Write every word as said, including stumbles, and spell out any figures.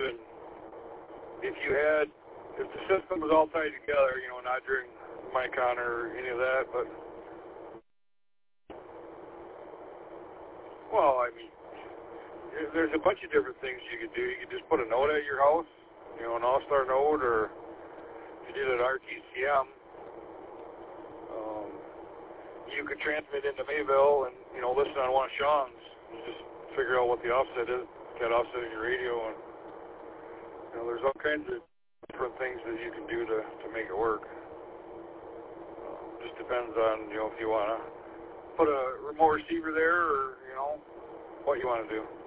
even if you had, if the system was all tied together, you know, not during Micon or any of that, but, well, I mean, there's a bunch of different things you could do. You could just put a node at your house, you know, an all-star node, or if you did it R T C M, um, you could transmit into Mayville and, you know, listen on one of Sean's and just figure out what the offset is, get offset in your radio, and, you know, there's all kinds of different things that you can do to, to make it work. Um, just depends on, you know, if you want to put a remote receiver there or, you know, what you want to do.